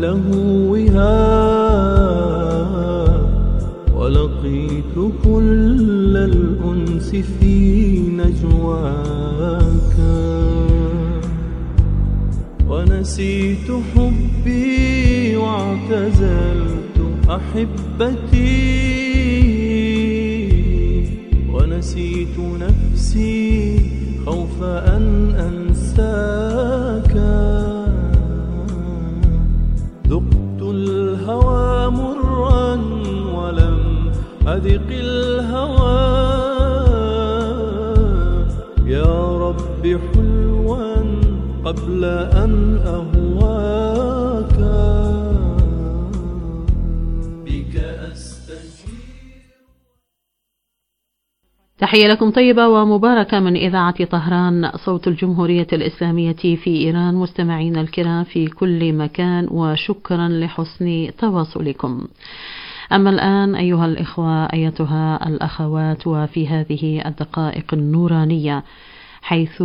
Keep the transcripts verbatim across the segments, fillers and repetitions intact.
لهوها ولقيت كل الأنس في نجواك ونسيت حبي واعتزلت أحبتي ونسيت نفسي خوف أن أنساك ذقت الهوى مرا ولم أذق الهوى يا رب حلوا قبل أن أهواك بك أستجير. تحية لكم طيبة ومباركة من إذاعة طهران صوت الجمهورية الإسلامية في إيران. مستمعين الكرام في كل مكان وشكرا لحسن تواصلكم. أما الآن أيها الإخوة أيتها الأخوات وفي هذه الدقائق النورانية حيث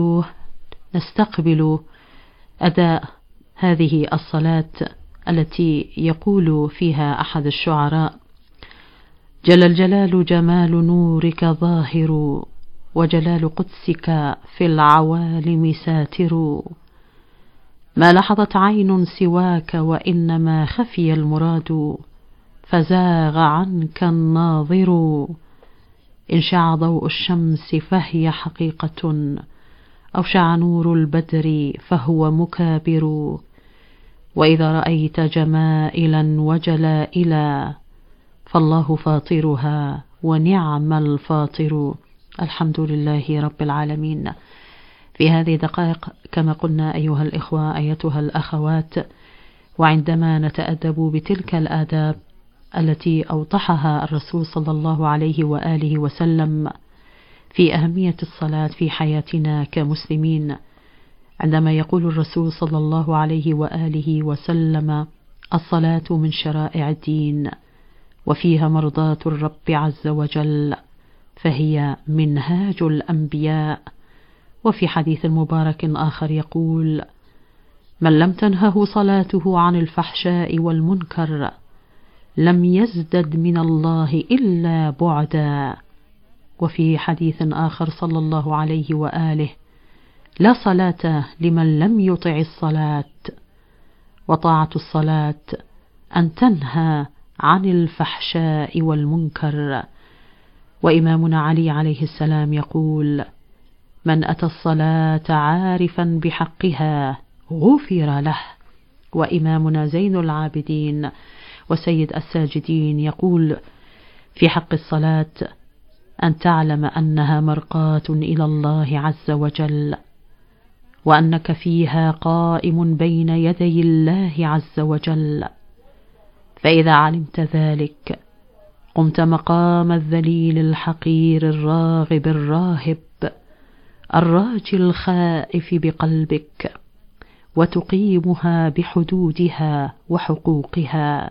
نستقبل أداء هذه الصلاة التي يقول فيها أحد الشعراء: جل الجلال جمال نورك ظاهر وجلال قدسك في العوالم ساتر ما لحظت عين سواك وإنما خفي المراد فزاغ عنك الناظر إن شع ضوء الشمس فهي حقيقة أو شع نور البدر فهو مكابر وإذا رأيت جمائلا وجلائلا فالله فاطرها ونعم الفاطر. الحمد لله رب العالمين. في هذه دقائق كما قلنا أيها الإخوة أيتها الأخوات وعندما نتأدب بتلك الآداب التي أوضحها الرسول صلى الله عليه وآله وسلم في أهمية الصلاة في حياتنا كمسلمين، عندما يقول الرسول صلى الله عليه وآله وسلم: الصلاة من شرائع الدين وفيها مرضاة الرب عز وجل فهي منهاج الأنبياء. وفي حديث مبارك آخر يقول: من لم تنهه صلاته عن الفحشاء والمنكر لم يزدد من الله إلا بعدا. وفي حديث آخر صلى الله عليه وآله: لا صلاة لمن لم يطع الصلاة. وطاعة الصلاة أن تنهى عن الفحشاء والمنكر. وإمامنا علي عليه السلام يقول: من أتى الصلاة عارفا بحقها غفر له. وإمامنا زين العابدين وسيد الساجدين يقول في حق الصلاة: أن تعلم أنها مرقاة إلى الله عز وجل وأنك فيها قائم بين يدي الله عز وجل، فإذا علمت ذلك قمت مقام الذليل الحقير الراغب الراهب الراجي الخائف بقلبك وتقيمها بحدودها وحقوقها.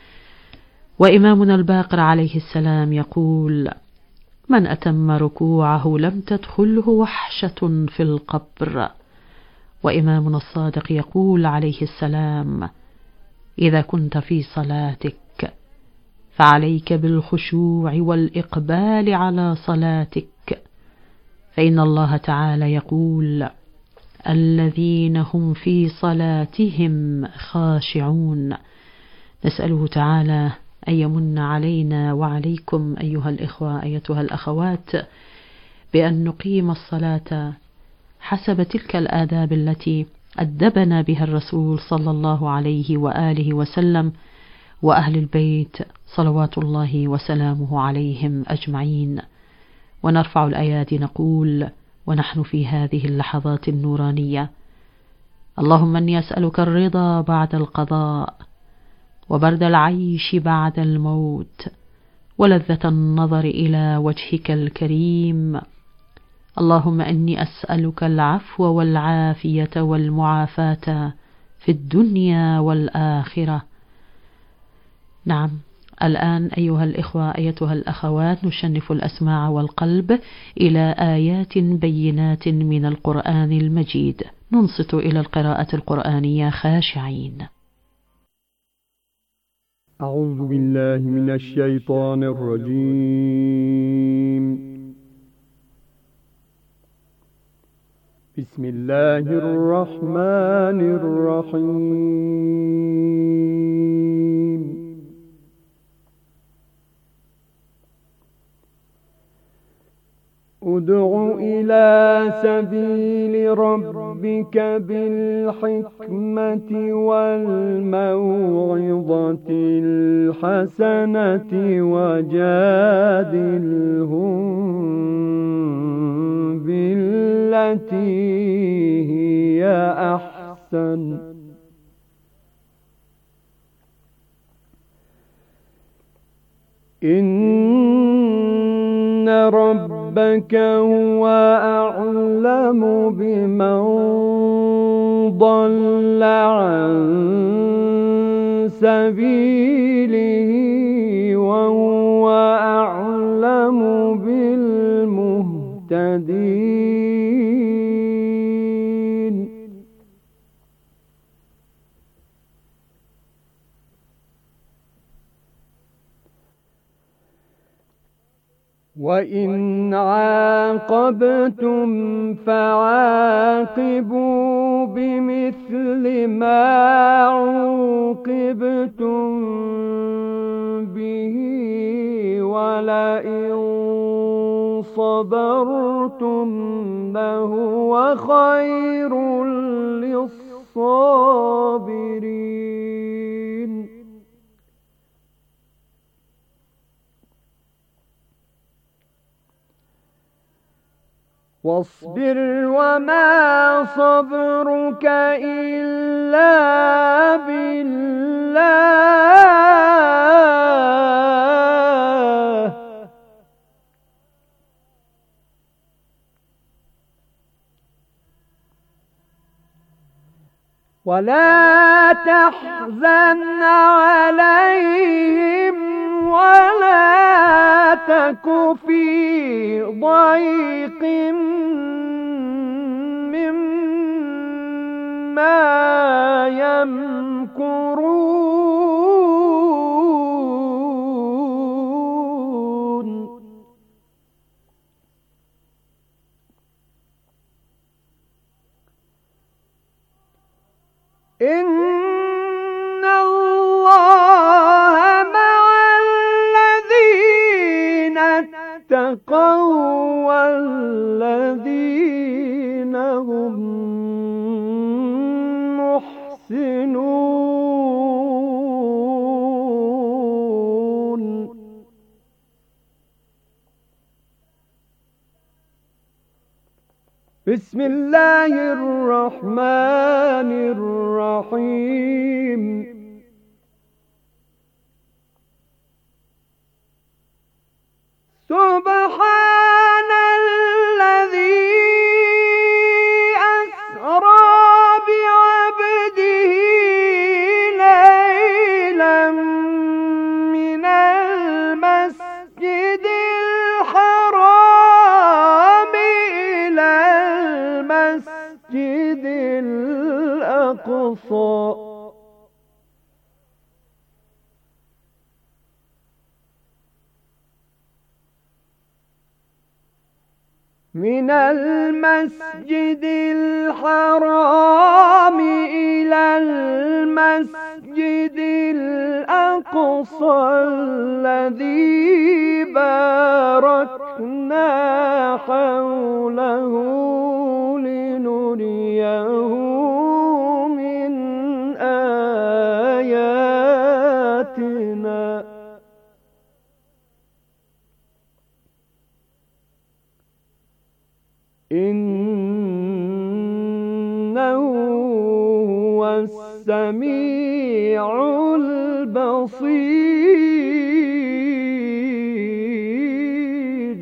وإمامنا الباقر عليه السلام يقول: من أتم ركوعه لم تدخله وحشة في القبر. وإمامنا الصادق يقول عليه السلام: إذا كنت في صلاتك فعليك بالخشوع والإقبال على صلاتك، فإن الله تعالى يقول: الذين هم في صلاتهم خاشعون. نسأله تعالى أن يمن علينا وعليكم أيها الإخوة أيتها الأخوات بأن نقيم الصلاة حسب تلك الآداب التي أدبنا بها الرسول صلى الله عليه وآله وسلم وأهل البيت صلوات الله وسلامه عليهم أجمعين. ونرفع الأيادي نقول ونحن في هذه اللحظات النورانية: اللهم إني أسألك الرضا بعد القضاء وبرد العيش بعد الموت ولذة النظر إلى وجهك الكريم. اللهم إني أسألك العفو والعافية والمعافاة في الدنيا والآخرة. نعم، الآن أيها الإخوة أيتها الأخوات نشنف الأسماع والقلب إلى آيات بينات من القرآن المجيد، ننصت إلى القراءة القرآنية خاشعين. أعوذ بالله من الشيطان الرجيم. بسم الله الرحمن الرحيم. ادع إلى سبيل ربك بالحكمة والموعظة الحسنة وجادلهم بالتي هي أحسن إن ربك هو أعلم بمن ضل عن سبيله وهو أعلم بالمهتدين. وإن عاقبتم فعاقبوا بمثل ما عوقبتم به ولئن صبرتم لهو خير للصابرين. واصبر وما صبرك إلا بالله ولا تحزن عليهم ولا تك في ضيق مما يمكرون. إن الله مع الذين اتقوا والذين هم محسنون. بسم الله الرحمن الرحيم. سبحان الذي أسرى بعبده ليلا من المسجد الحرام إلى المسجد الأقصى من المسجد الحرام إلى المسجد الأقصى الذي باركنا حوله لنريه من آياتنا إنه هو السميع البصير.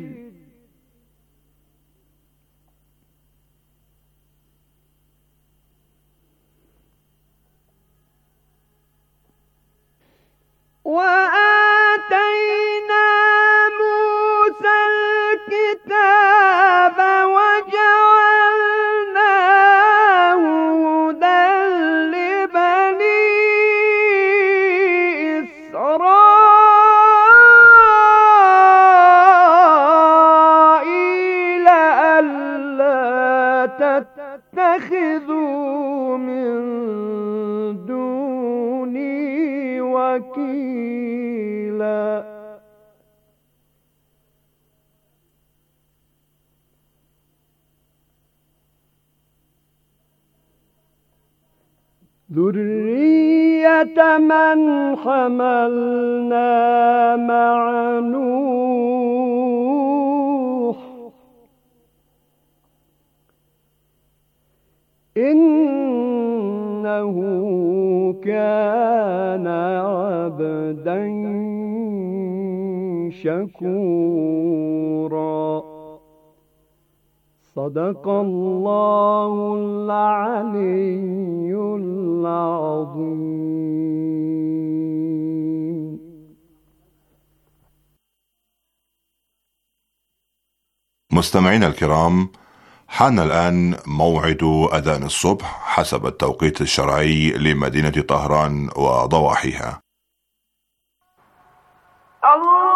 وآتينا موسى الكتاب وجعلناه هدى لبني إسرائيل وكيلا ذرية من حملنا مع نوح إنه كان عبدا شكورا. صدق الله العلي العظيم. مستمعينا الكرام، حان الآن موعد أذان الصبح حسب التوقيت الشرعي لمدينة طهران وضواحيها. الله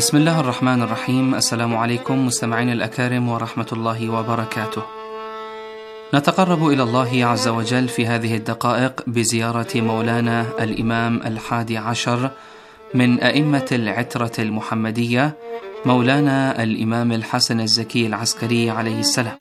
بسم الله الرحمن الرحيم. السلام عليكم مستمعين الأكارم ورحمة الله وبركاته. نتقرب إلى الله عز وجل في هذه الدقائق بزيارة مولانا الإمام الحادي عشر من أئمة العترة المحمدية، مولانا الإمام الحسن الزكي العسكري عليه السلام.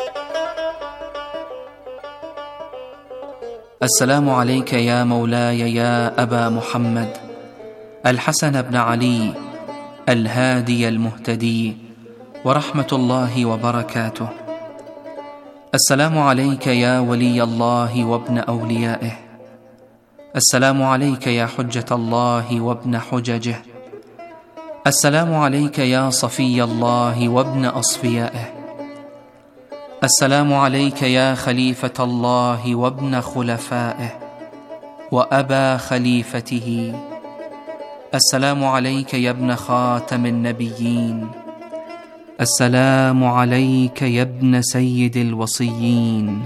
السلام عليك يا مولاي يا أبا محمد الحسن بن علي الهادي المهتدي، ورحمة الله وبركاته. السلام عليك يا ولي الله وابن أوليائه. السلام عليك يا حجة الله وابن حججه. السلام عليك يا صفي الله وابن أصفيائه. السلام عليك يا خليفة الله وابن خلفائه وأبا خليفته. السلام عليك يا ابن خاتم النبيين. السلام عليك يا ابن سيد الوصيين.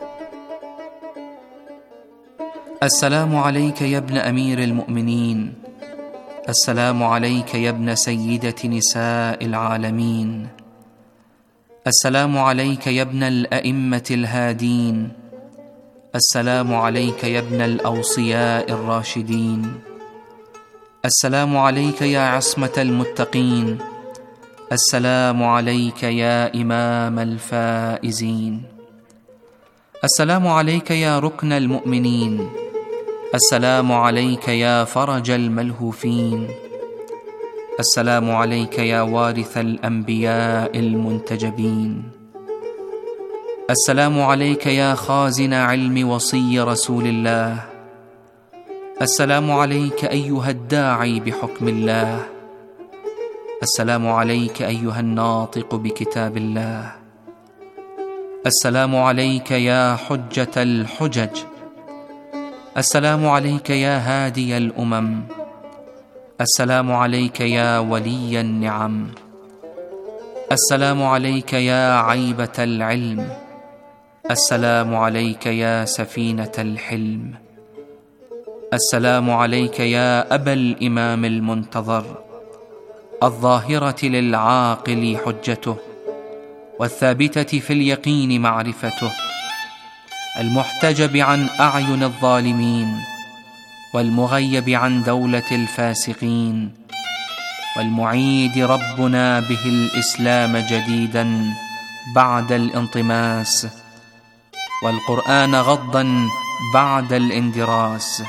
السلام عليك يا ابن أمير المؤمنين. السلام عليك يا ابن سيدة نساء العالمين. السلام عليك يا ابن الأئمة الهادين. السلام عليك يا ابن الأوصياء الراشدين. السلام عليك يا عصمة المتقين. السلام عليك يا إمام الفائزين. السلام عليك يا ركن المؤمنين. السلام عليك يا فرج الملهوفين. السلام عليك يا وارث الأنبياء المنتجبين. السلام عليك يا خازن علم وصي رسول الله. السلام عليك أيها الداعي بحكم الله. السلام عليك أيها الناطق بكتاب الله. السلام عليك يا حجة الحجج. السلام عليك يا هادي الأمم. السلام عليك يا ولي النعم. السلام عليك يا عيبة العلم. السلام عليك يا سفينة الحلم. السلام عليك يا أبا الإمام المنتظر، الظاهرة للعاقل حجته، والثابتة في اليقين معرفته، المحتجب عن أعين الظالمين، والمغيب عن دولة الفاسقين، والمعيد ربنا به الإسلام جديدا بعد الانطماس، والقرآن غضا بعد الاندراس.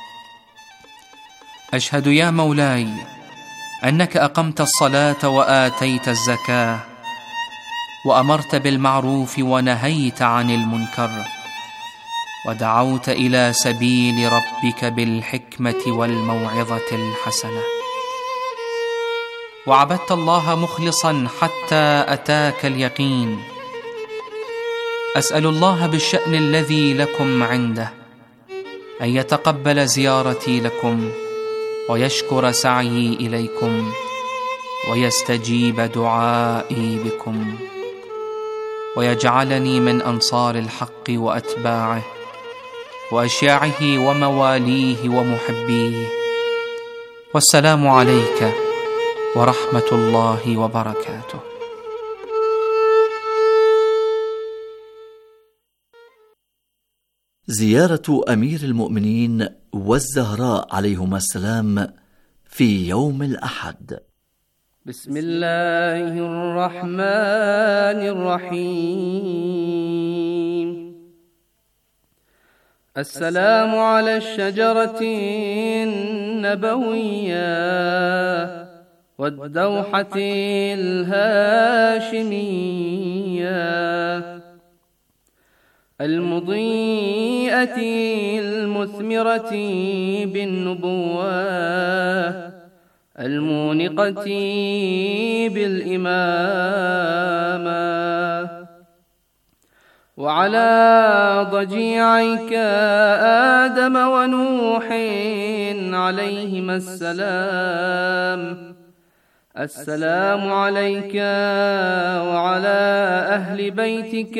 أشهد يا مولاي أنك أقمت الصلاة وآتيت الزكاة، وأمرت بالمعروف ونهيت عن المنكر، ودعوت إلى سبيل ربك بالحكمة والموعظة الحسنة، وعبدت الله مخلصا حتى أتاك اليقين. أسأل الله بالشأن الذي لكم عنده أن يتقبل زيارتي لكم، ويشكر سعيي إليكم، ويستجيب دعائي بكم، ويجعلني من أنصار الحق وأتباعه وأشياعه ومواليه ومحبيه. والسلام عليك ورحمة الله وبركاته. زيارة أمير المؤمنين والزهراء عليهما السلام في يوم الأحد. بسم الله الرحمن الرحيم. السلام على الشجرة النبوية والدوحة الهاشمية المضيئة المثمرة بالنبوة المونقة بالإمامة، وعلى ضجيعيك آدم ونوح عليهما السلام. السلام عليك وعلى أهل بيتك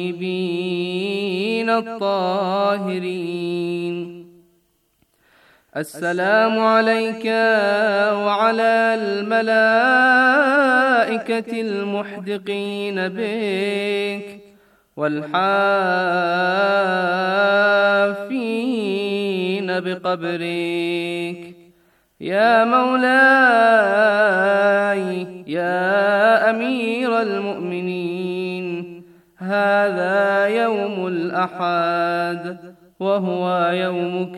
الطيبين الطاهرين السلام عليك وعلى الملائكة المحدقين بك والحافين بقبرك. يا مولاي يا أمير المؤمنين، هذا يوم الأحد وهو يومك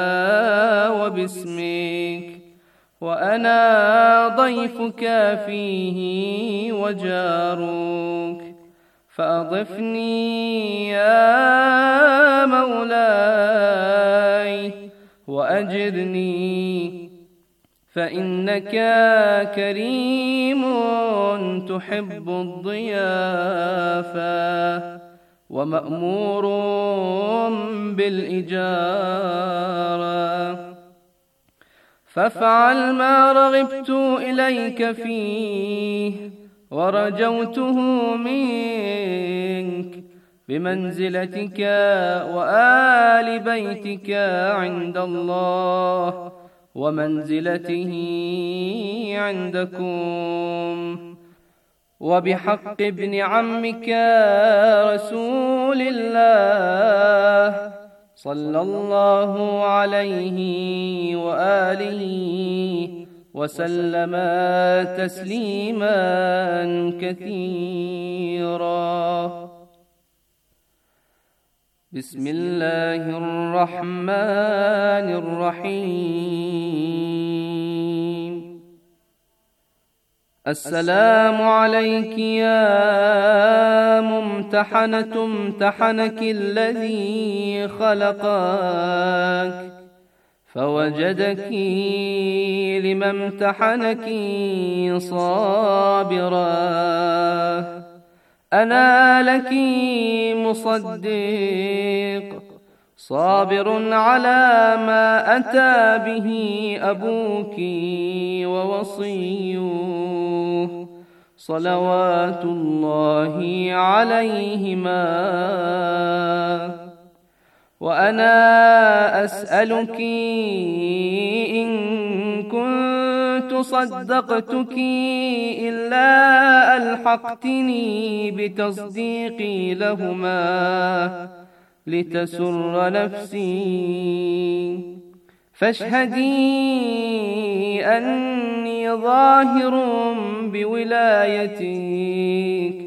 وباسمك، وأنا ضيفك فيه وجارك، فأضفني يا مولاي وأجرني، فإنك كريم تحب الضيافة ومأمور بالإجارة، فافعل ما رغبت إليك فيه ورجوته منك بمنزلتك وآل بيتك عند الله ومنزلته عندكم، وبحق ابن عمك رسول الله صلى الله عليه وآله وسلم تسليما كثيرا. بسم الله الرحمن الرحيم. السلام عليك يا ممتحنة امتحنك الذي خلقك فوجدك لما امتحنك صابرا، أنا لك مصدق صابر على ما أتى به أبوك ووصيه صلوات الله عليهما، وأنا أسألك إن كنت صدقتك إلا ألحقتني بتصديقي لهما لتسر نفسي، فاشهدي أني ظاهر بولايتك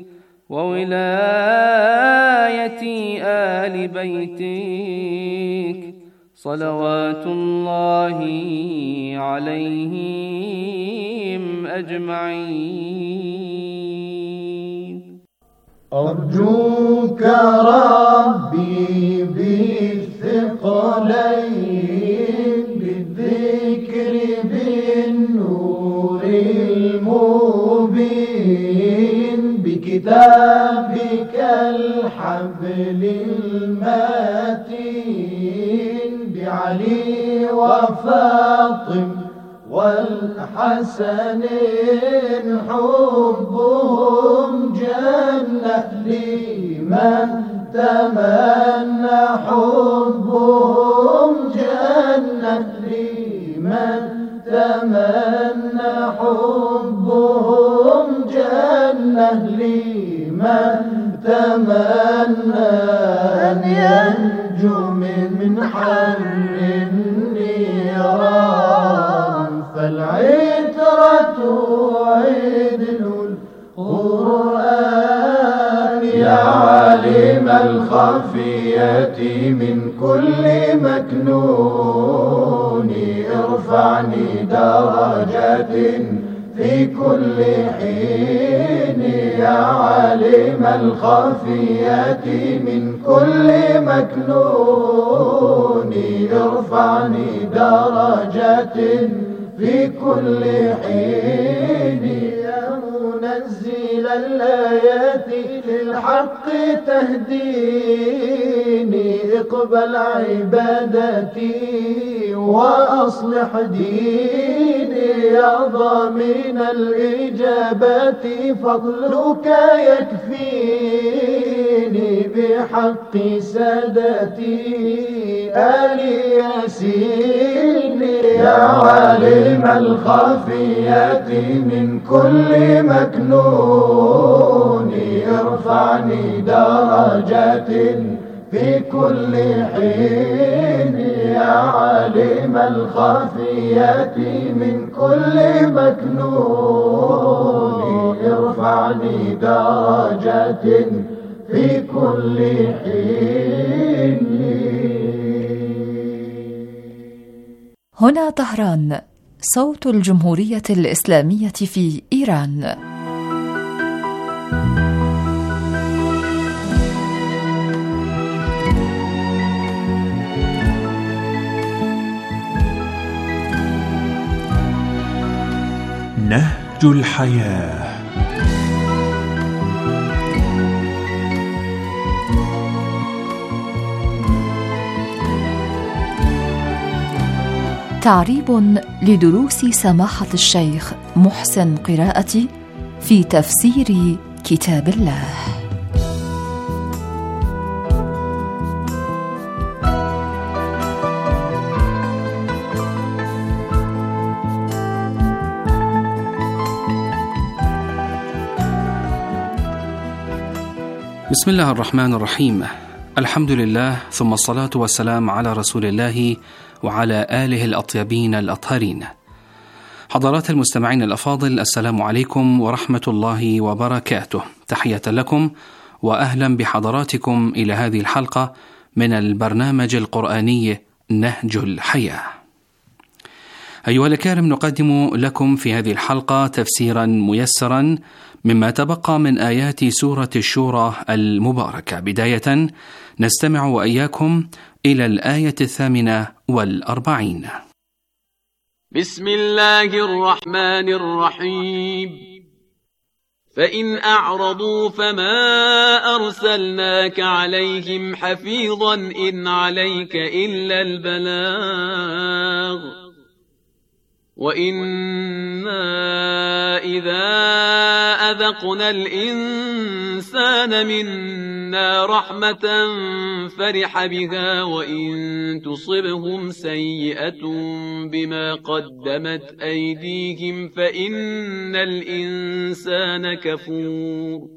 وولاية آل بيتك صلوات الله عليهم أجمعين. أرجوك ربي بالثقلين بالذكر بالنور المبين بكتابك الحبل المتين بعلي وفاطم والحسن حبهم جنة لمن تمنى حبهم جنة لمن تمنى حبهم جنة لمن تمنى أن ينجو من حر النيران، فالعترة عدل القرآن يا عالم الخفية من كل مكنون، ارفعني درجات في كل حين يا عالم الخفية من كل مكنون، ارفعني درجات في كل حين يا منزل الآيات للحق تهديني، اقبل عبادتي وأصلح ديني يا ضامن الإجابات، فضلك يكفيني بحق سادتي آل ياسين يا عالم الخفيات من كل مكنون ارفعني درجات في كل حين يا عالم الخفيات من كل مكنون ارفعني درجات في كل حين. هنا طهران، صوت الجمهورية الإسلامية في إيران. نهج الحياة. تعريب لدروس سماحة الشيخ محسن قراءتي في تفسير كتاب الله. بسم الله الرحمن الرحيم. الحمد لله، ثم الصلاة والسلام على رسول الله وعلى آله الأطيبين الأطهرين. حضرات المستمعين الأفاضل، السلام عليكم ورحمة الله وبركاته. تحية لكم وأهلا بحضراتكم إلى هذه الحلقة من البرنامج القرآني نهج الحياة. أيها الأكارم، نقدم لكم في هذه الحلقة تفسيرا ميسرا مما تبقى من آيات سورة الشورى المباركة. بداية نستمع وإياكم إلى الآية الثامنة والأربعين. بسم الله الرحمن الرحيم. فإن أعرضوا فما أرسلناك عليهم حفيظا إن عليك إلا البلاغ وإنا إذا أذقنا الإنسان منا رحمة فرح بها وإن تصبهم سيئة بما قدمت أيديهم فإن الإنسان كفور.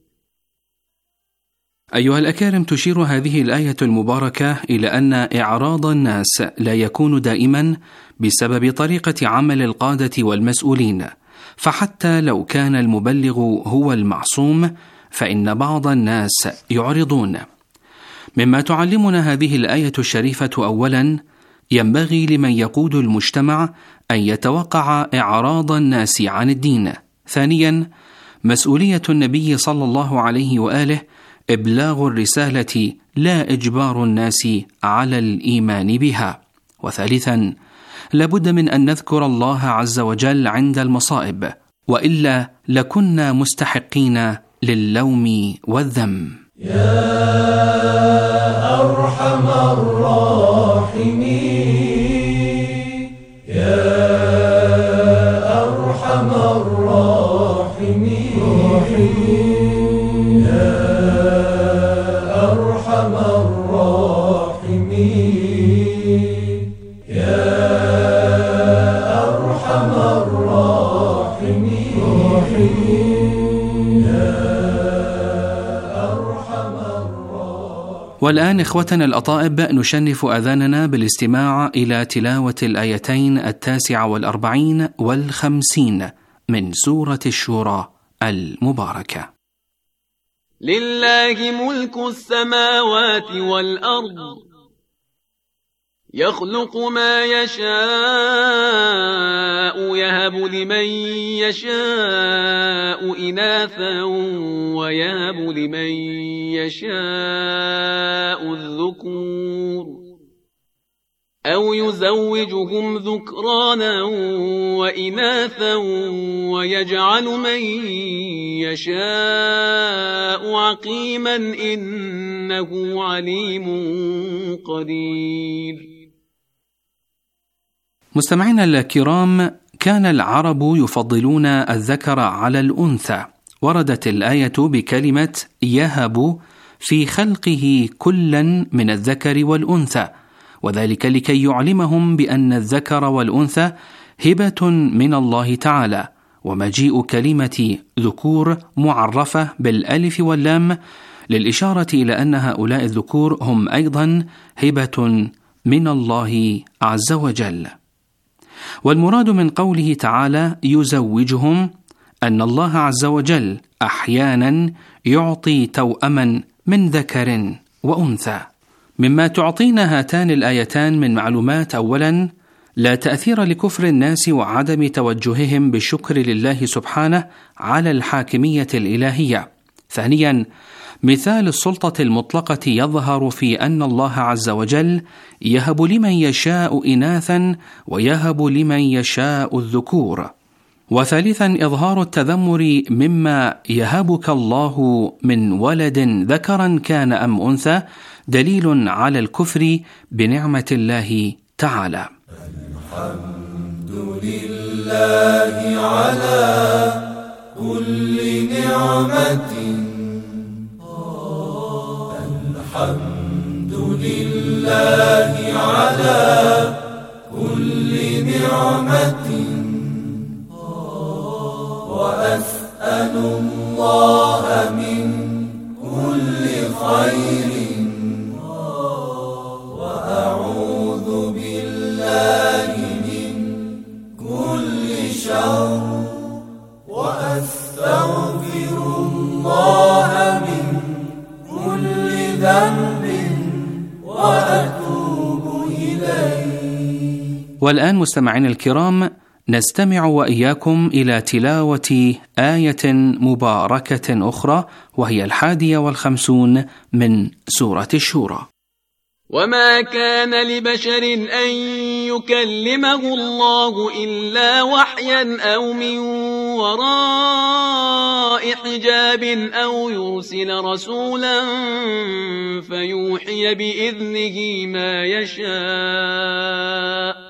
أيها الأكارم، تشير هذه الآية المباركة إلى أن إعراض الناس لا يكون دائما بسبب طريقة عمل القادة والمسؤولين، فحتى لو كان المبلغ هو المعصوم فإن بعض الناس يعرضون. مما تعلمنا هذه الآية الشريفة: أولا، ينبغي لمن يقود المجتمع أن يتوقع إعراض الناس عن الدين. ثانيا، مسؤولية النبي صلى الله عليه وآله إبلاغ الرسالة لا إجبار الناس على الإيمان بها. وثالثا، لابد من أن نذكر الله عز وجل عند المصائب، وإلا لكنا مستحقين للوم والذم. يا أرحم الراحمين، يا أرحم الراحمين، يا أرحم الراحمين، يا أرحم الراحمين، يا أرحم الراحمين. والآن إخوتنا الأطائب، نشنف أذاننا بالاستماع إلى تلاوة الآيتين التاسعة والأربعين والخمسين من سورة الشورى المباركة. لله ملك السماوات والأرض يخلق ما يشاء يهب لمن يشاء إناثا ويهب لمن يشاء الذكور أو يزوجهم ذكرانا وإناثا ويجعل من يشاء عقيما إنه عليم قدير. مستمعينا الكرام، كان العرب يفضلون الذكر على الأنثى. وردت الآية بكلمة يهب في خلقه كلا من الذكر والأنثى، وذلك لكي يعلمهم بأن الذكر والأنثى هبة من الله تعالى، ومجيء كلمة ذكور معرفة بالألف واللام للإشارة إلى أن هؤلاء الذكور هم أيضا هبة من الله عز وجل. والمراد من قوله تعالى يزوجهم أن الله عز وجل أحيانا يعطي توأما من ذكر وأنثى. مما تعطينا هاتان الآيتان من معلومات: أولا، لا تأثير لكفر الناس وعدم توجههم بالشكر لله سبحانه على الحاكمية الإلهية. ثانيا، مثال السلطة المطلقة يظهر في أن الله عز وجل يهب لمن يشاء إناثا ويهب لمن يشاء الذكور. وثالثا، إظهار التذمر مما يهبك الله من ولد ذكرا كان أم أنثى دليل على الكفر بنعمة الله تعالى. الحمد لله على كل نعمة، الحمد لله على كل نعمة، وأسأل الله من كل خير، وأعوذ بالله من كل شر، وأستغفر الله من كل ذنب وأتوب إليه. والآن مستمعين الكرام، نستمع وإياكم إلى تلاوة آية مباركة أخرى، وهي الحادية والخمسون من سورة الشورى. وما كان لبشر أن يكلمه الله إلا وحيا أو من وراء حجاب أو يرسل رسولا فيوحي بإذنه ما يشاء،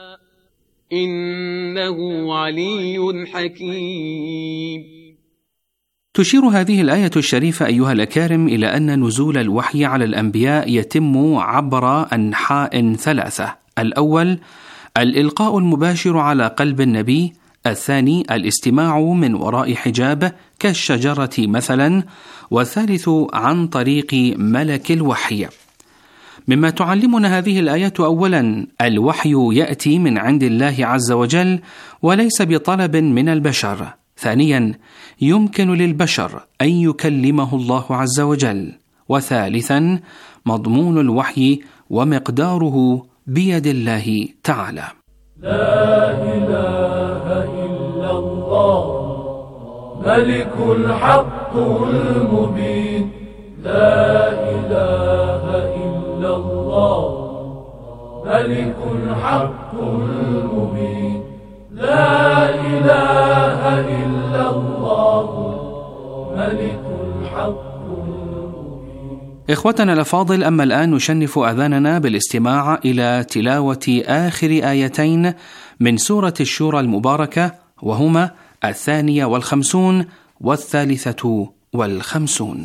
إنه علي حكيم. تشير هذه الآية الشريفة أيها الأكارم إلى أن نزول الوحي على الأنبياء يتم عبر أنحاء ثلاثة: الأول الإلقاء المباشر على قلب النبي، الثاني الاستماع من وراء حجاب كالشجرة مثلا، والثالث عن طريق ملك الوحي. مما تعلمنا هذه الآية: أولا الوحي يأتي من عند الله عز وجل وليس بطلب من البشر. ثانيا يمكن للبشر أن يكلمه الله عز وجل. وثالثا مضمون الوحي ومقداره بيد الله تعالى. لا إله إلا الله ملك الحق المبين، لا إله إلا الله ملك الحق المبين، لا إله إلا الله ملك الحق المبين. إخوتنا الأفاضل، أما الآن نشنف أذاننا بالاستماع إلى تلاوة آخر آيتين من سورة الشورى المباركة، وهما الثانية والخمسون والثالثة والخمسون.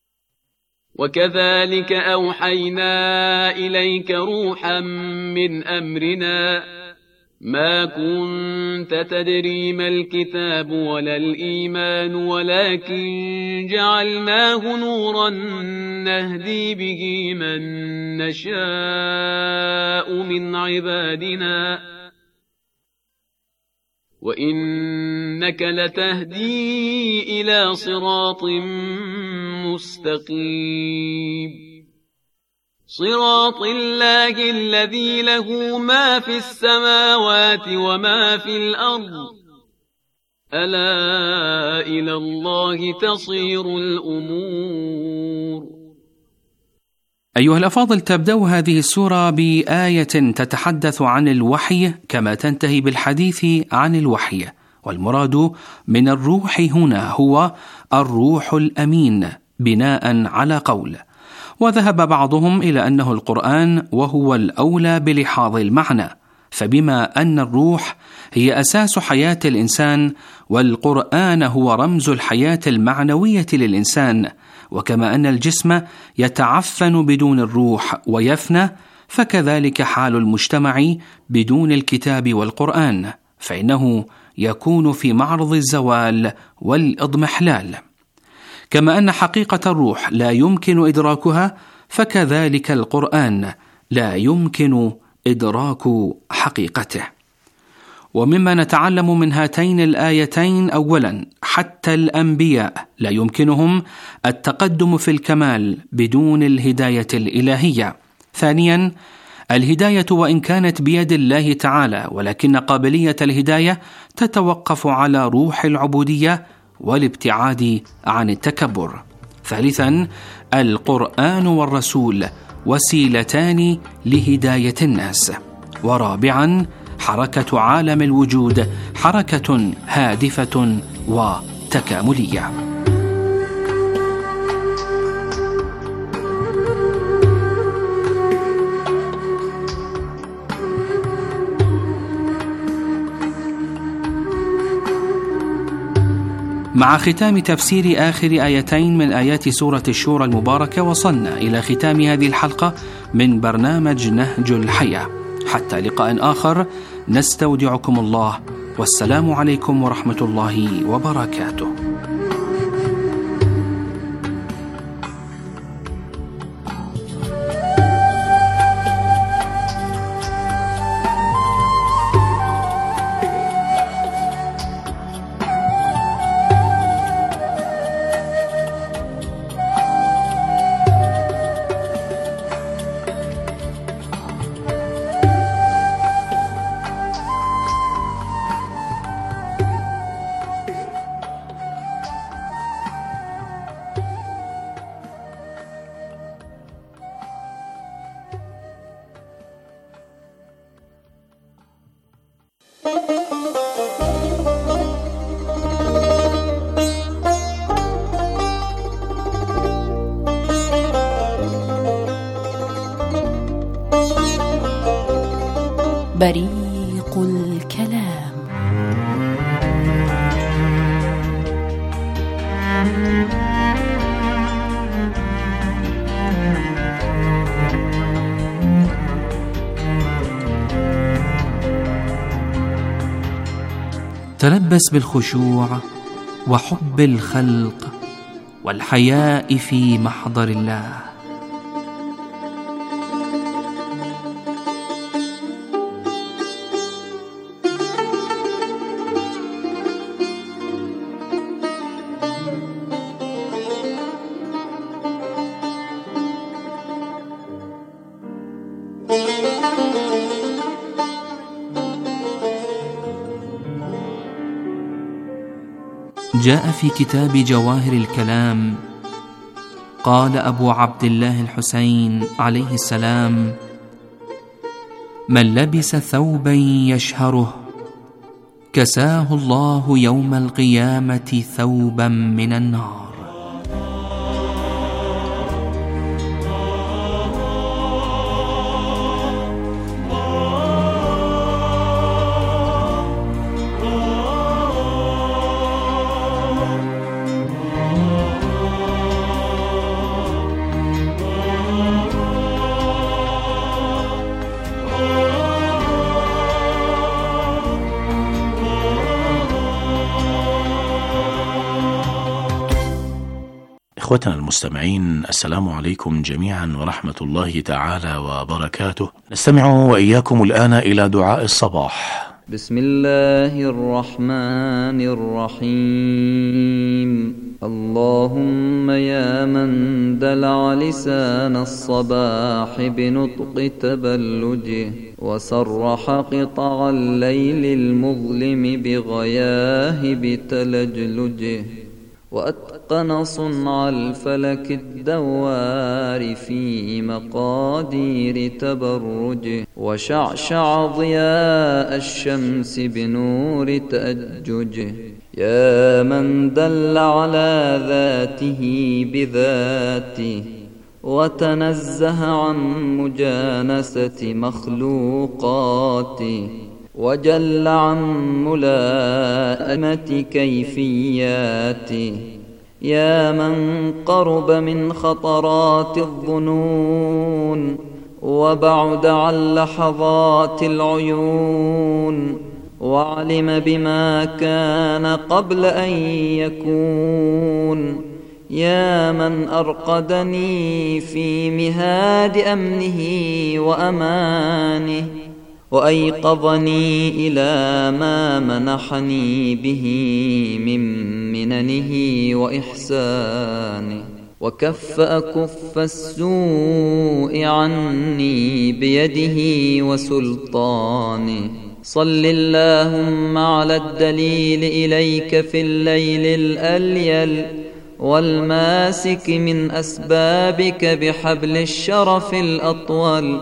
وكذلك أوحينا إليك روحا من أمرنا ما كنت تدري ما الكتاب ولا الإيمان ولكن جعلناه نورا نهدي به من نشاء من عبادنا وإنك لتهدي إلى صراط مستقيم صراط الله الذي له ما في السماوات وما في الأرض ألا إلى الله تصير الأمور. أيها الأفاضل، تبدأ هذه السورة بآية تتحدث عن الوحي كما تنتهي بالحديث عن الوحي، والمراد من الروح هنا هو الروح الأمين بناء على قول. وذهب بعضهم إلى أنه القرآن، وهو الأولى بلحاظ المعنى، فبما أن الروح هي أساس حياة الإنسان والقرآن هو رمز الحياة المعنوية للإنسان، وكما أن الجسم يتعفن بدون الروح ويفنى، فكذلك حال المجتمع بدون الكتاب والقرآن، فإنه يكون في معرض الزوال والإضمحلال. كما أن حقيقة الروح لا يمكن إدراكها، فكذلك القرآن لا يمكن إدراك حقيقته. ومما نتعلم من هاتين الآيتين: أولا، حتى الأنبياء لا يمكنهم التقدم في الكمال بدون الهداية الإلهية. ثانيا، الهداية وإن كانت بيد الله تعالى، ولكن قابلية الهداية تتوقف على روح العبودية والابتعاد عن التكبر. ثالثا، القرآن والرسول وسيلتان لهداية الناس. ورابعا، حركة عالم الوجود حركة هادفة وتكاملية. مع ختام تفسير آخر آيتين من آيات سورة الشورى المباركة، وصلنا إلى ختام هذه الحلقة من برنامج نهج الحياة. حتى لقاء آخر، نستودعكم الله، والسلام عليكم ورحمة الله وبركاته. بريق الكلام. تلبس بالخشوع وحب الخلق والحياء في محضر الله. جاء في كتاب جواهر الكلام، قال أبو عبد الله الحسين عليه السلام: من لبس ثوبا يشهره كساه الله يوم القيامة ثوبا من النار. إخوتنا المستمعين، السلام عليكم جميعا ورحمة الله تعالى وبركاته. نستمع وإياكم الآن إلى دعاء الصباح. بسم الله الرحمن الرحيم. اللهم يا من دلع لسان الصباح بنطق تبلجه، وسرح قطع الليل المظلم بغياهب تلجلجه، وأتقن صنع الفلك الدوار في مقادير تبرجه، وشعشع ضياء الشمس بنور تأججه. يا من دل على ذاته بذاته، وتنزه عن مجانسة مخلوقاته، وجل عن ملائمة كيفياته. يا من قرب من خطرات الظنون، وبعد عن لحظات العيون، وعلم بما كان قبل أن يكون. يا من أرقدني في مهاد أمنه وأمانه، وأيقظني إلى ما منحني به من مننه وإحسانه، وكف أكف السوء عني بيده وسلطانه. صل اللهم على الدليل إليك في الليل الأليل، والماسك من أسبابك بحبل الشرف الأطول،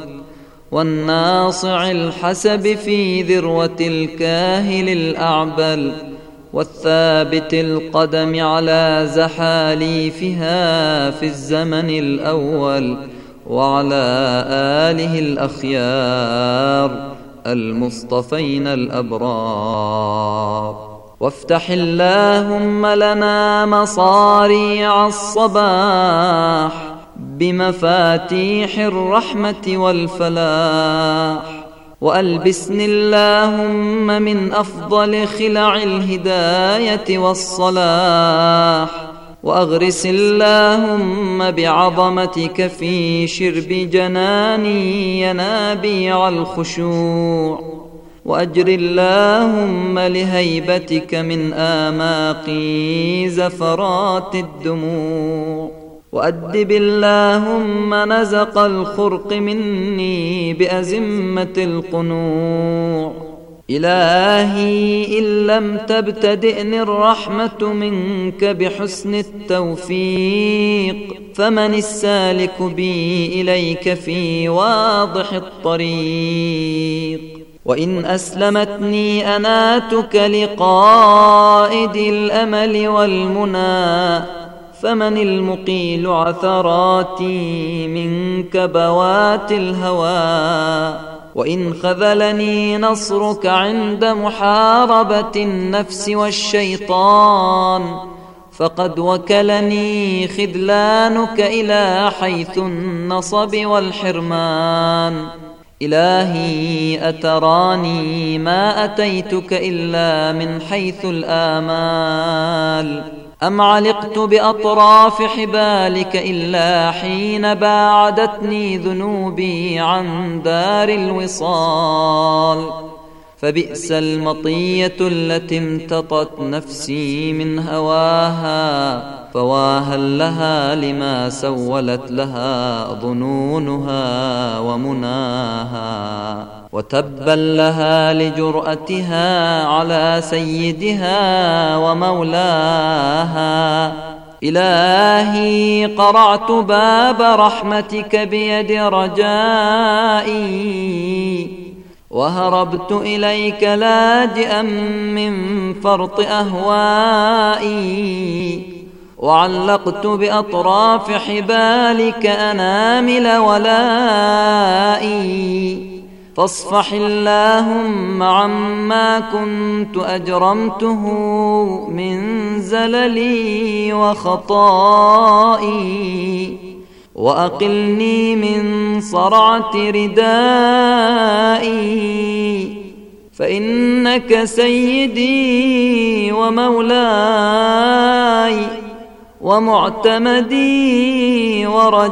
والناصع الحسب في ذروة الكاهل الأعبل، والثابت القدم على زحاليفها في الزمن الأول، وعلى آله الأخيار المصطفين الأبرار. وافتح اللهم لنا مصاريع الصباح بمفاتيح الرحمة والفلاح، وألبسني اللهم من أفضل خلع الهداية والصلاح، وأغرس اللهم بعظمتك في شرب جناني ينابيع الخشوع، وأجر اللهم لهيبتك من آماقي زفرات الدموع، وأدب اللهم نزق الخرق مني بأزمة القنوع. إلهي إن لم تبتدئني الرحمة منك بحسن التوفيق، فمن السالك بي إليك في واضح الطريق. وإن أسلمتني أناتك لقائد الأمل والمنى، فمن المقيل عثراتي من كبوات الهوى. وإن خذلني نصرك عند محاربة النفس والشيطان، فقد وكلني خذلانك إلى حيث النصب والحرمان. إلهي أتراني ما أتيتك إلا من حيث الآمال، أم علقت بأطراف حبالك إلا حين باعدتني ذنوبي عن دار الوصال. فبئس المطية التي امتطت نفسي من هواها، فواها لها لما سولت لها ظنونها ومناها، وتبا لها لجرأتها على سيدها ومولاها. إلهي قرعت باب رحمتك بيد رجائي، وهربت إليك لاجئا من فرط أهوائي، وعلقت بأطراف حبالك أنامل ولائي. فاصفح اللهم عما كنت أجرمته من زللي وخطائي، وأقلني من صرعة ردائي، فإنك سيدي ومولاي ومعتمدي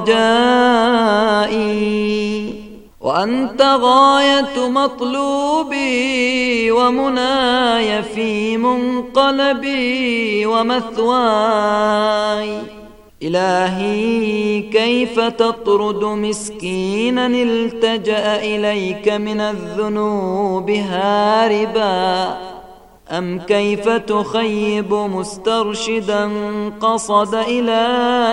ورجائي، وأنت غاية مطلوبي ومناي في منقلبي ومثواي. إلهي كيف تطرد مسكينا التجأ إليك من الذنوب هاربا، أم كيف تخيب مسترشدا قصد إلى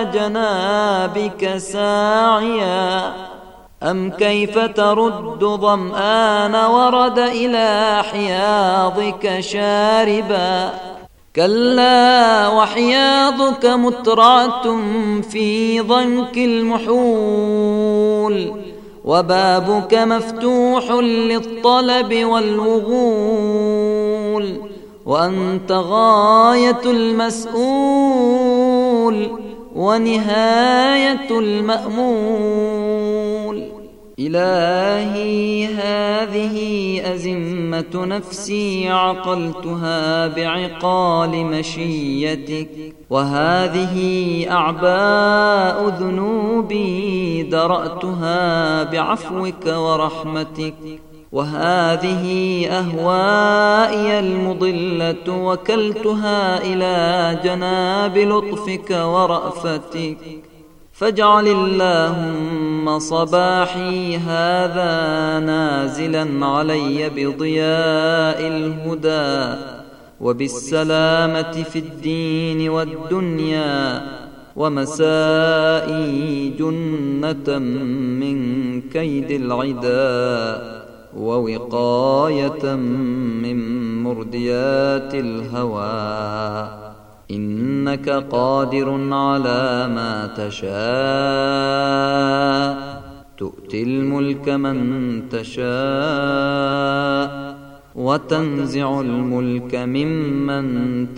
جنابك ساعيا، أم كيف ترد ظمآن ورد إلى حياضك شاربا. كلا وحياضك مترعة في ضنك المحول، وبابك مفتوح للطلب والوغول، وأنت غاية المسؤول ونهاية المأمول. إلهي هذه أزمة نفسي عقلتها بعقال مشيتك، وهذه أعباء ذنوبي درأتها بعفوك ورحمتك، وهذه أهوائي المضلة وكلتها إلى جناب لطفك ورأفتك، فاجعل اللهم صباحي هذا نازلا علي بضياء الهدى وبالسلامة في الدين والدنيا، ومسائي جنة من كيد العداء ووقاية من مرديات الهوى، إنك قادر على ما تشاء، تؤتي الملك من تشاء وتنزع الملك ممن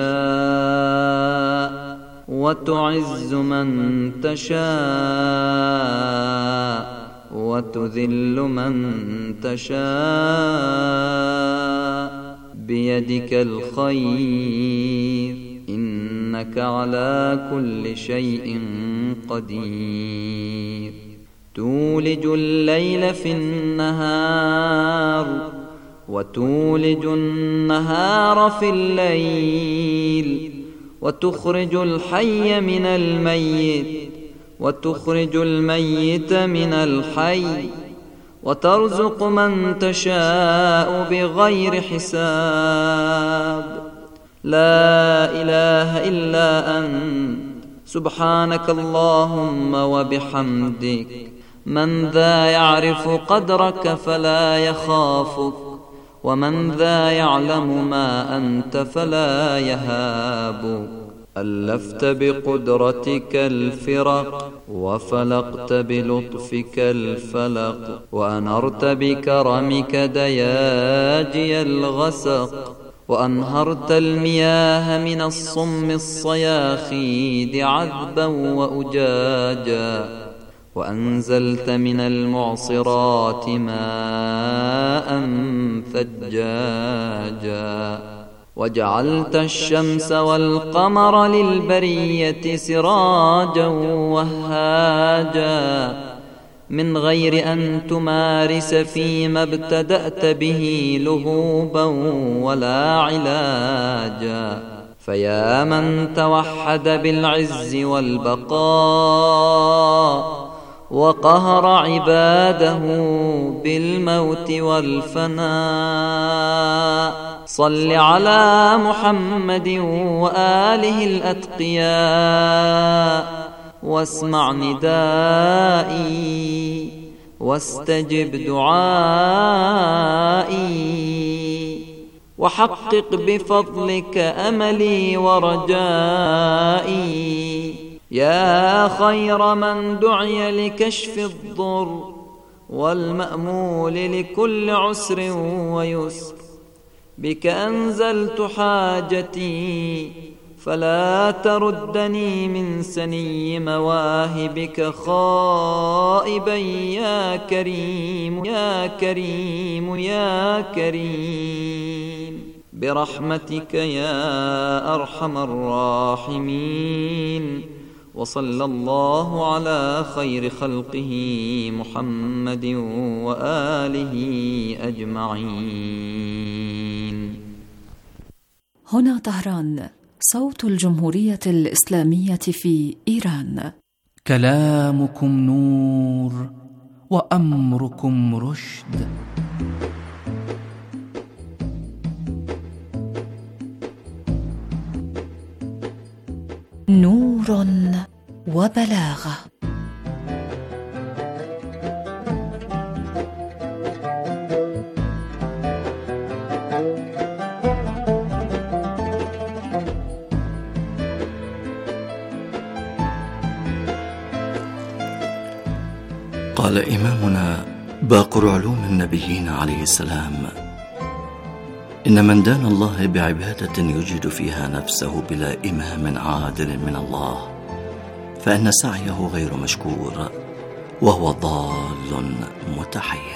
تشاء وتعز من تشاء وتذل من تشاء، بيدك الخير، إنك على كل شيء قدير. تولج الليل في النهار وتولج النهار في الليل، وتخرج الحي من الميت وتخرج الميت من الحي، وترزق من تشاء بغير حساب. لا إله إلا أنت سبحانك اللهم وبحمدك، من ذا يعرف قدرك فلا يخافك، ومن ذا يعلم ما أنت فلا يهابك. ألفت بقدرتك الفرق وفلقت بلطفك الفلق، وأنرت بكرمك دياجي الغسق، وأنهرت المياه من الصم الصياخيد عذبا وأجاجا، وأنزلت من المعصرات ماء ثجاجا، وجعلت الشمس والقمر للبرية سراجا وهاجا، من غير أن تمارس فيما ابتدأت به لهوبا ولا علاجا. فيا من توحد بالعز والبقاء وقهر عباده بالموت والفناء، صل على محمد وآله الأتقياء، واسمع ندائي واستجب دعائي، وحقق بفضلك أملي ورجائي. يا خير من دعي لكشف الضر والمأمول لكل عسر ويسر، بك أنزلت حاجتي فلا تردني من سني مواهبك خائبا يا كريم يا كريم يا كريم، برحمتك يا أرحم الراحمين. وصلى الله على خير خلقه محمد وآله أجمعين. هنا طهران، صوت الجمهورية الإسلامية في إيران. كلامكم نور وأمركم رشد. نور وبلاغة. قال إمامنا باقر علوم النبيين عليه السلام: إن من دان الله بعبادة يجد فيها نفسه بلا إمام عادل من الله، فإن سعيه غير مشكور وهو ضال متحير.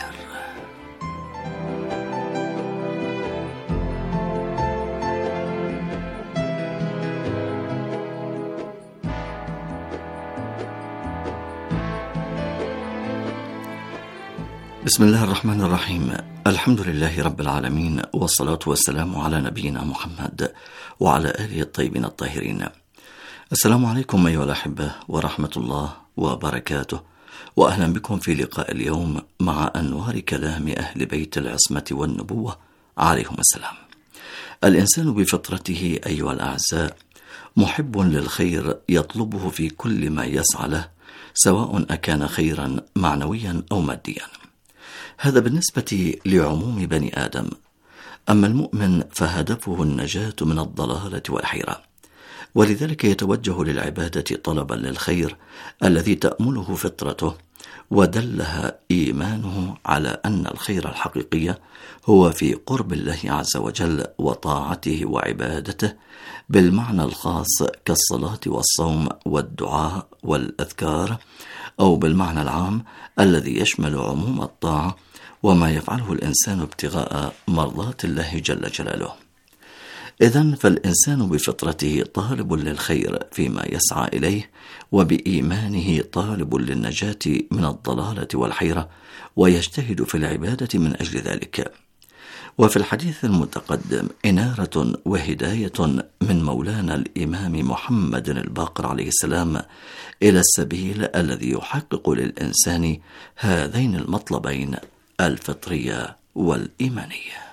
بسم الله الرحمن الرحيم. الحمد لله رب العالمين، والصلاة والسلام على نبينا محمد وعلى آله الطيبين الطاهرين. السلام عليكم أيها الأحبة ورحمة الله وبركاته، وأهلا بكم في لقاء اليوم مع أنوار كلام أهل بيت العصمة والنبوة عليهم السلام. الإنسان بفطرته أيها الأعزاء محب للخير يطلبه في كل ما يسعى له، سواء أكان خيرا معنويا أو ماديا. هذا بالنسبة لعموم بني آدم. أما المؤمن فهدفه النجاة من الضلالة والحيرة، ولذلك يتوجه للعبادة طلبا للخير الذي تأمله فطرته، ودلها إيمانه على أن الخير الحقيقي هو في قرب الله عز وجل وطاعته وعبادته بالمعنى الخاص كالصلاة والصوم والدعاء والأذكار، أو بالمعنى العام الذي يشمل عموم الطاعة وما يفعله الإنسان ابتغاء مرضات الله جل جلاله. إذن فالإنسان بفطرته طالب للخير فيما يسعى إليه، وبإيمانه طالب للنجاة من الضلالة والحيرة، ويجتهد في العبادة من أجل ذلك. وفي الحديث المتقدم إنارة وهداية من مولانا الإمام محمد الباقر عليه السلام إلى السبيل الذي يحقق للإنسان هذين المطلبين الفطرية والإيمانية.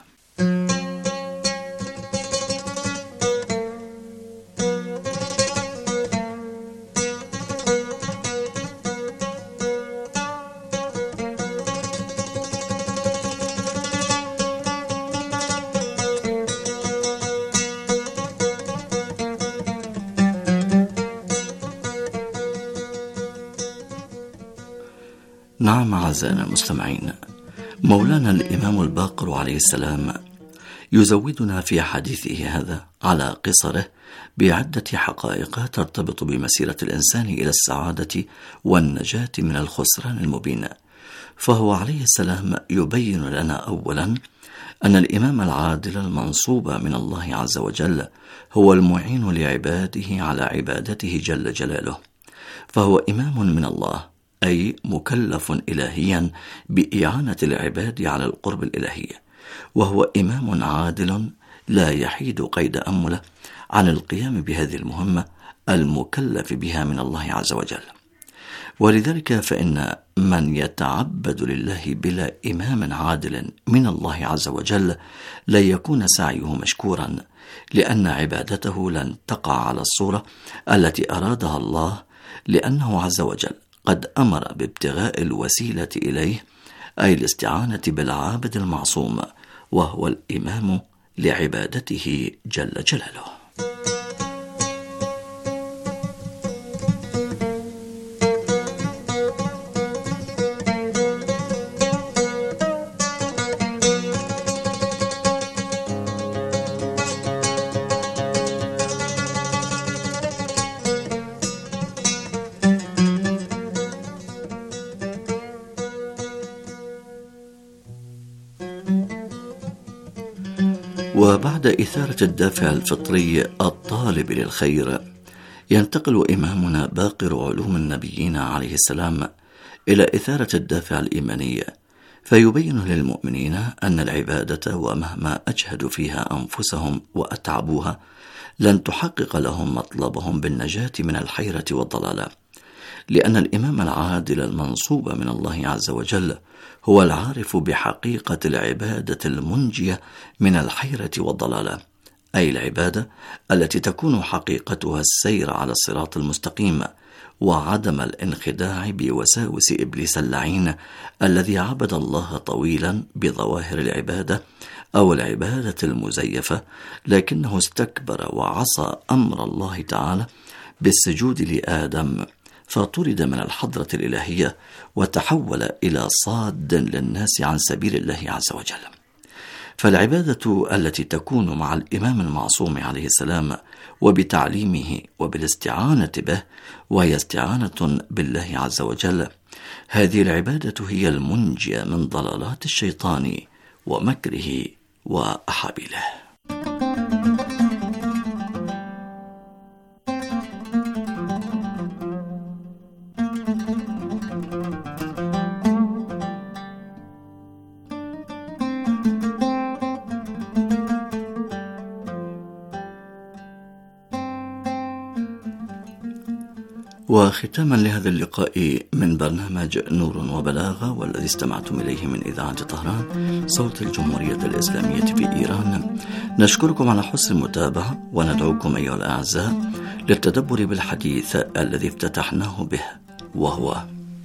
نعم أعزائنا المستمعين، مولانا الإمام الباقر عليه السلام يزودنا في حديثه هذا على قصره بعدة حقائق ترتبط بمسيرة الإنسان إلى السعادة والنجاة من الخسران المبين. فهو عليه السلام يبين لنا أولا أن الإمام العادل المنصوب من الله عز وجل هو المعين لعباده على عبادته جل جلاله، فهو إمام من الله، أي مكلف إلهيا بإعانة العباد على القرب الإلهي، وهو إمام عادل لا يحيد قيد أمله عن القيام بهذه المهمة المكلف بها من الله عز وجل. ولذلك فإن من يتعبد لله بلا إمام عادل من الله عز وجل لن يكون سعيه مشكورا، لأن عبادته لن تقع على الصورة التي أرادها الله، لأنه عز وجل قد أمر بابتغاء الوسيلة إليه، أي الاستعانة بالعابد المعصوم، وهو الإمام لعبادته جل جلاله. وبعد إثارة الدافع الفطري الطالب للخير، ينتقل إمامنا باقر علوم النبيين عليه السلام إلى إثارة الدافع الإيماني، فيبين للمؤمنين أن العبادة ومهما أجهدوا فيها أنفسهم وأتعبوها لن تحقق لهم مطلبهم بالنجاة من الحيرة والضلالة، لأن الإمام العادل المنصوب من الله عز وجل هو العارف بحقيقة العبادة المنجية من الحيرة والضلالة، أي العبادة التي تكون حقيقتها السير على الصراط المستقيم، وعدم الانخداع بوساوس إبليس اللعين الذي عبد الله طويلا بظواهر العبادة أو العبادة المزيفة، لكنه استكبر وعصى أمر الله تعالى بالسجود لآدم، فطرد من الحضرة الإلهية وتحول إلى صاد للناس عن سبيل الله عز وجل. فالعبادة التي تكون مع الإمام المعصوم عليه السلام وبتعليمه وبالاستعانة به، وهي استعانة بالله عز وجل. هذه العبادة هي المنجية من ضلالات الشيطان ومكره وأحابيله. وختاما لهذا اللقاء من برنامج نور وبلاغة، والذي استمعتم إليه من إذاعة طهران صوت الجمهورية الإسلامية في إيران، نشكركم على حسن المتابعة، وندعوكم أيها الأعزاء للتدبر بالحديث الذي افتتحناه به، وهو: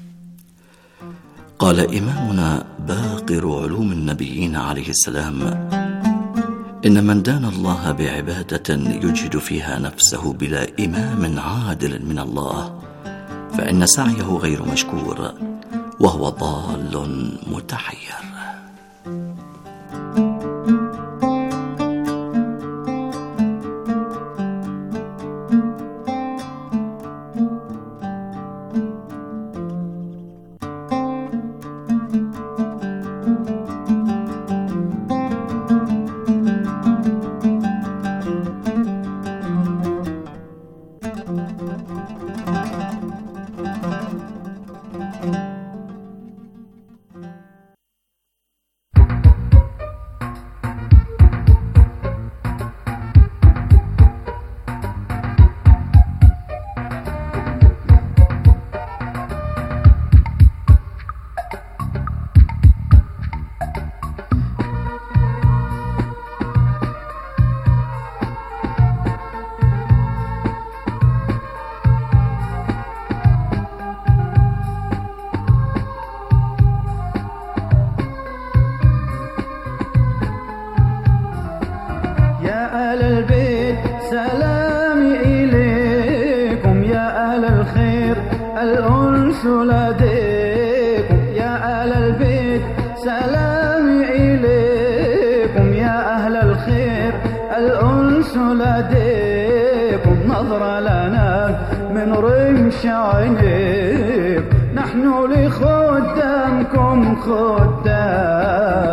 قال إمامنا باقر علوم النبيين عليه السلام: إن من دان الله بعبادة يجهد فيها نفسه بلا إمام عادل من الله، فإن سعيه غير مشكور وهو ضال متحير. نظرة لنا من رمش عينيك، نحن لخدامكم خدام.